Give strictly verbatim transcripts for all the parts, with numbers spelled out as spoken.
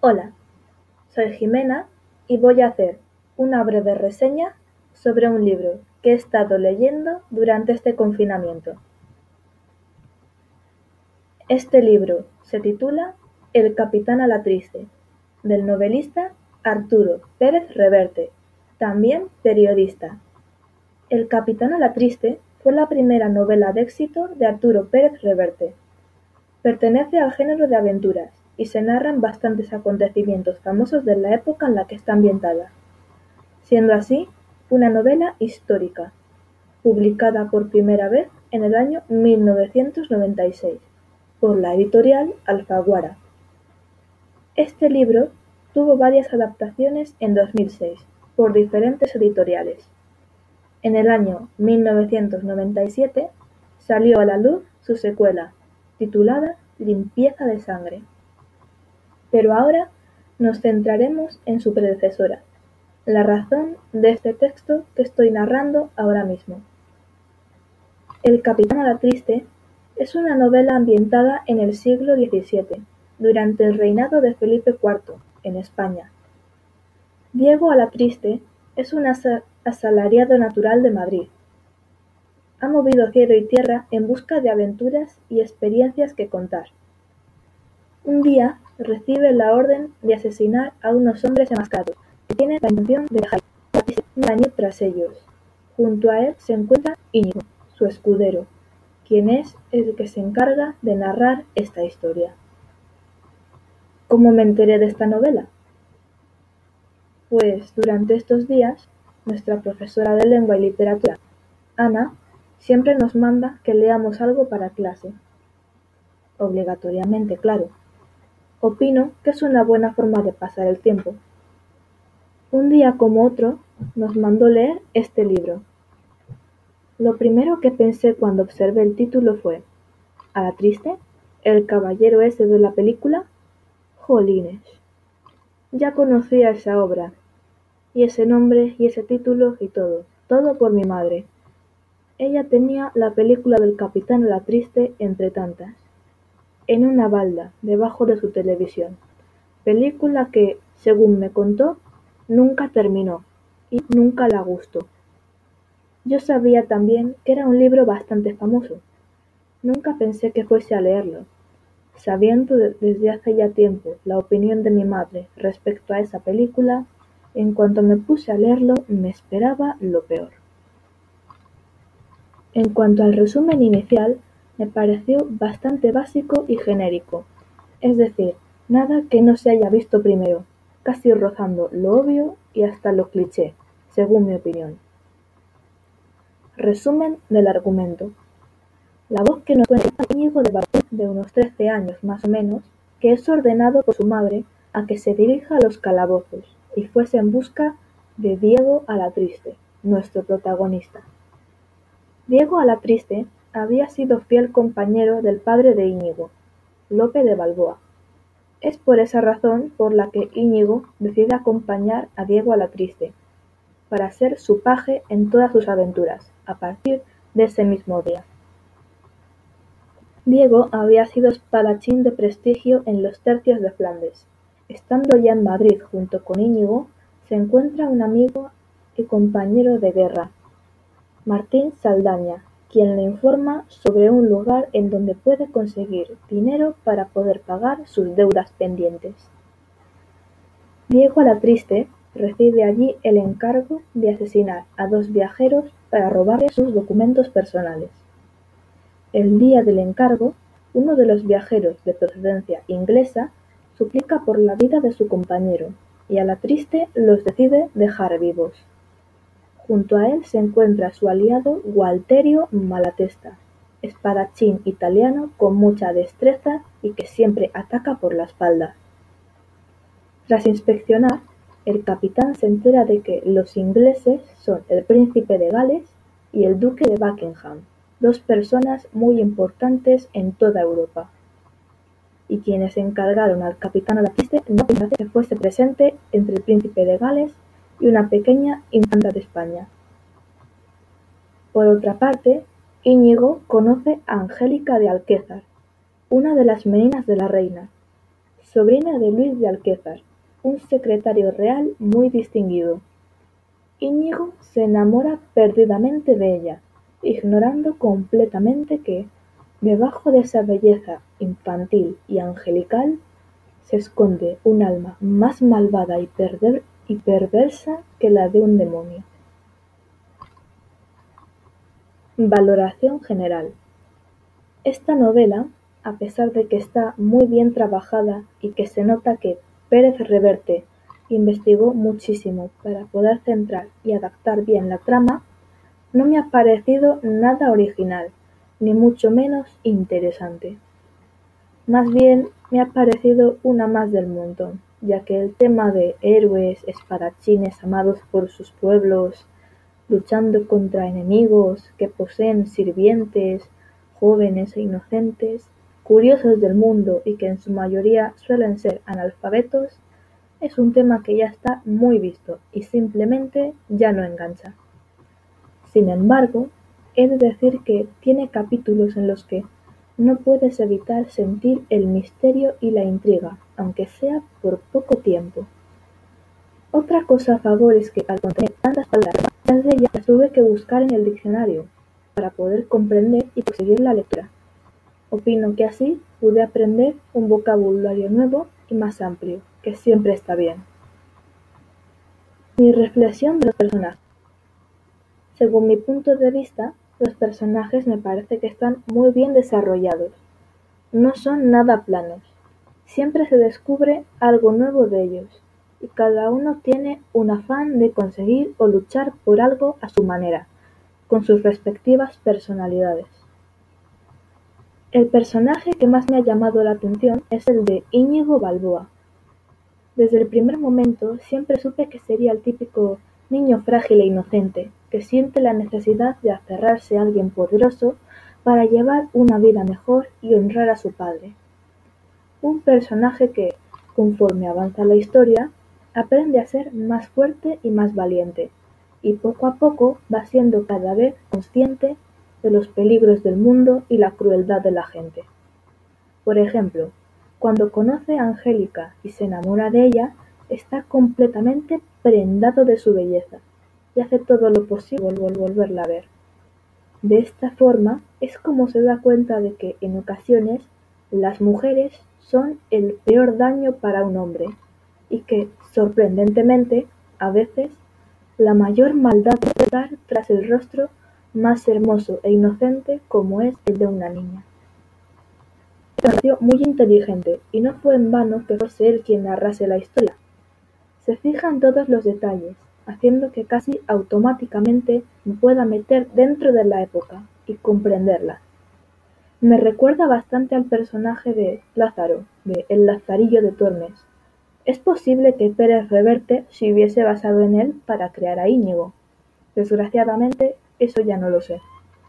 Hola, soy Jimena y voy a hacer una breve reseña sobre un libro que he estado leyendo durante este confinamiento. Este libro se titula El capitán a la triste, del novelista Arturo Pérez Reverte, también periodista. El capitán a la triste fue la primera novela de éxito de Arturo Pérez Reverte. Pertenece al género de aventuras y se narran bastantes acontecimientos famosos de la época en la que está ambientada, siendo así una novela histórica, publicada por primera vez en el año mil novecientos noventa y seis por la editorial Alfaguara. Este libro tuvo varias adaptaciones en dos mil seis por diferentes editoriales. En el año mil novecientos noventa y siete salió a la luz su secuela, titulada Limpieza de sangre. Pero ahora nos centraremos en su predecesora, la razón de este texto que estoy narrando ahora mismo. El capitán a la triste es una novela ambientada en el siglo diecisiete, durante el reinado de Felipe cuarto, en España. Diego Alatriste es un asa- asalariado natural de Madrid. Ha movido cielo y tierra en busca de aventuras y experiencias que contar. Un día recibe la orden de asesinar a unos hombres enmascarados que tienen la intención de dejar un año tras ellos. Junto a él se encuentra Íñigo, su escudero, quien es el que se encarga de narrar esta historia. ¿Cómo me enteré de esta novela? Pues durante estos días, nuestra profesora de lengua y literatura, Ana, siempre nos manda que leamos algo para clase. Obligatoriamente, claro. Opino que es una buena forma de pasar el tiempo. Un día como otro, nos mandó leer este libro. Lo primero que pensé cuando observé el título fue: ¿a la triste? ¿El caballero ese de la película? Jolines. Ya conocía esa obra, y ese nombre y ese título y todo, todo por mi madre. Ella tenía la película del capitán a la triste entre tantas, en una balda debajo de su televisión, película que, según me contó, nunca terminó y nunca la gustó. Yo sabía también que era un libro bastante famoso. Nunca pensé que fuese a leerlo, sabiendo de- desde hace ya tiempo la opinión de mi madre respecto a esa película. En cuanto me puse a leerlo, me esperaba lo peor. En cuanto al resumen inicial, me pareció bastante básico y genérico, es decir, nada que no se haya visto primero, casi rozando lo obvio y hasta lo cliché, según mi opinión. Resumen del argumento. La voz que nos cuenta es Íñigo de Barbón, de unos trece años más o menos, que es ordenado por su madre a que se dirija a los calabozos y fuese en busca de Diego Alatriste, nuestro protagonista. Diego Alatriste había sido fiel compañero del padre de Íñigo, Lope de Balboa. Es por esa razón por la que Íñigo decide acompañar a Diego Alatriste, para ser su paje en todas sus aventuras, a partir de ese mismo día. Diego había sido espadachín de prestigio en los tercios de Flandes. Estando ya en Madrid junto con Íñigo, se encuentra un amigo y compañero de guerra, Martín Saldaña, quien le informa sobre un lugar en donde puede conseguir dinero para poder pagar sus deudas pendientes. Diego Alatriste recibe allí el encargo de asesinar a dos viajeros para robarles sus documentos personales. El día del encargo, uno de los viajeros de procedencia inglesa suplica por la vida de su compañero, y Alatriste los decide dejar vivos. Junto a él se encuentra su aliado Gualterio Malatesta, espadachín italiano con mucha destreza y que siempre ataca por la espalda. Tras inspeccionar, el capitán se entera de que los ingleses son el príncipe de Gales y el duque de Buckingham, dos personas muy importantes en toda Europa, y quienes encargaron al capitán Alatriste no permitir que fuese presente entre el príncipe de Gales y una pequeña infanta de España. Por otra parte, Íñigo conoce a Angélica de Alquézar, una de las meninas de la reina. sobrina de Luis de Alquezar, un secretario real muy distinguido. Íñigo se enamora perdidamente de ella, ignorando completamente que, debajo de esa belleza infantil y angelical, se esconde un alma más malvada y, perver- y perversa que la de un demonio. Valoración general. Esta novela, a pesar de que está muy bien trabajada y que se nota que Pérez Reverte investigó muchísimo para poder centrar y adaptar bien la trama, no me ha parecido nada original, ni mucho menos interesante. Más bien me ha parecido una más del montón, ya que el tema de héroes, espadachines amados por sus pueblos, luchando contra enemigos que poseen sirvientes, jóvenes e inocentes, curiosos del mundo y que en su mayoría suelen ser analfabetos, es un tema que ya está muy visto y simplemente ya no engancha. Sin embargo, he de decir que tiene capítulos en los que no puedes evitar sentir el misterio y la intriga, aunque sea por poco tiempo. Otra cosa a favor es que al contener tantas palabras, muchas de ellas las tuve que buscar en el diccionario para poder comprender y proseguir la lectura. Opino que así pude aprender un vocabulario nuevo y más amplio, que siempre está bien. Mi reflexión de los personajes. Según mi punto de vista, los personajes me parece que están muy bien desarrollados. No son nada planos. Siempre se descubre algo nuevo de ellos, y cada uno tiene un afán de conseguir o luchar por algo a su manera, con sus respectivas personalidades. El personaje que más me ha llamado la atención es el de Íñigo Balboa. Desde el primer momento siempre supe que sería el típico niño frágil e inocente, que siente la necesidad de aferrarse a alguien poderoso para llevar una vida mejor y honrar a su padre. Un personaje que, conforme avanza la historia, aprende a ser más fuerte y más valiente, y poco a poco va siendo cada vez consciente de los peligros del mundo y la crueldad de la gente. Por ejemplo, cuando conoce a Angélica y se enamora de ella, está completamente prendado de su belleza, y hace todo lo posible por volverla a ver. De esta forma es como se da cuenta de que, en ocasiones, las mujeres son el peor daño para un hombre, y que, sorprendentemente, a veces, la mayor maldad puede estar tras el rostro más hermoso e inocente como es el de una niña. Me pareció muy inteligente, y no fue en vano que fuese él quien narrase la historia. Se fija en todos los detalles, haciendo que casi automáticamente me pueda meter dentro de la época y comprenderla. Me recuerda bastante al personaje de Lázaro, de El Lazarillo de Tormes. Es posible que Pérez Reverte se hubiese basado en él para crear a Íñigo. Desgraciadamente, eso ya no lo sé.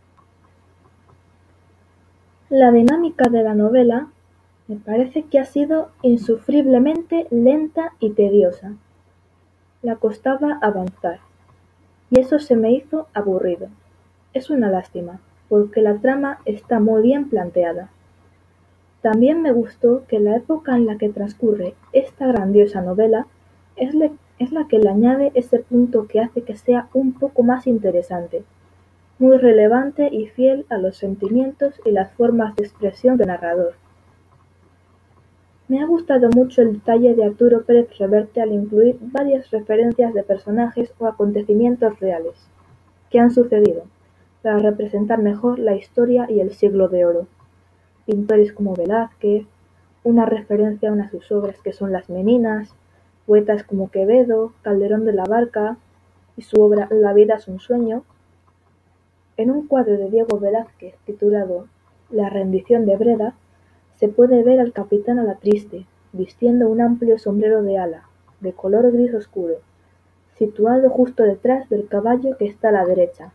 La dinámica de la novela me parece que ha sido insufriblemente lenta y tediosa. Le costaba avanzar, y eso se me hizo aburrido. Es una lástima, porque la trama está muy bien planteada. También me gustó que la época en la que transcurre esta grandiosa novela es, le, es la que le añade ese punto que hace que sea un poco más interesante, muy relevante y fiel a los sentimientos y las formas de expresión del narrador. Me ha gustado mucho el detalle de Arturo Pérez Reverte al incluir varias referencias de personajes o acontecimientos reales que han sucedido, para representar mejor la historia y el Siglo de Oro. Pintores como Velázquez, una referencia a una de sus obras que son Las Meninas, poetas como Quevedo, Calderón de la Barca y su obra La vida es un sueño. En un cuadro de Diego Velázquez titulado La rendición de Breda, se puede ver al capitán a la triste, vistiendo un amplio sombrero de ala, de color gris oscuro, situado justo detrás del caballo que está a la derecha.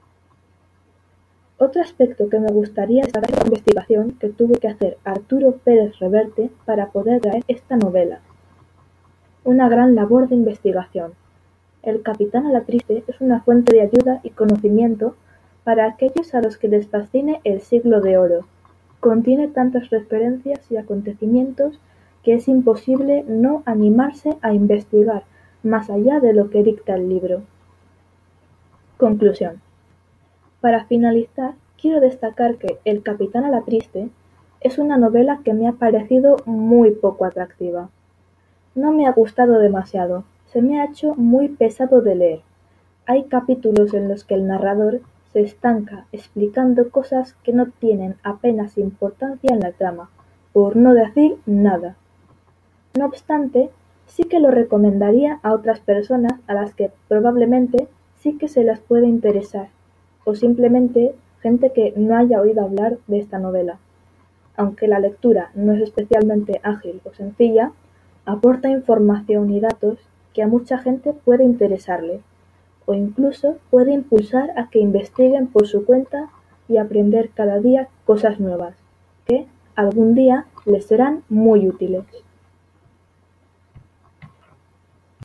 Otro aspecto que me gustaría destacar es la investigación que tuvo que hacer Arturo Pérez Reverte para poder traer esta novela. Una gran labor de investigación. El capitán a la triste es una fuente de ayuda y conocimiento para aquellos a los que les fascine el Siglo de Oro. Contiene tantas referencias y acontecimientos que es imposible no animarse a investigar más allá de lo que dicta el libro. Conclusión. Para finalizar, quiero destacar que El capitán a la triste es una novela que me ha parecido muy poco atractiva. No me ha gustado demasiado, se me ha hecho muy pesado de leer. Hay capítulos en los que el narrador se estanca explicando cosas que no tienen apenas importancia en la trama, por no decir nada. No obstante, sí que lo recomendaría a otras personas a las que probablemente sí que se las puede interesar, o simplemente gente que no haya oído hablar de esta novela. Aunque la lectura no es especialmente ágil o sencilla, aporta información y datos que a mucha gente puede interesarle, o incluso puede impulsar a que investiguen por su cuenta y aprender cada día cosas nuevas, que algún día les serán muy útiles.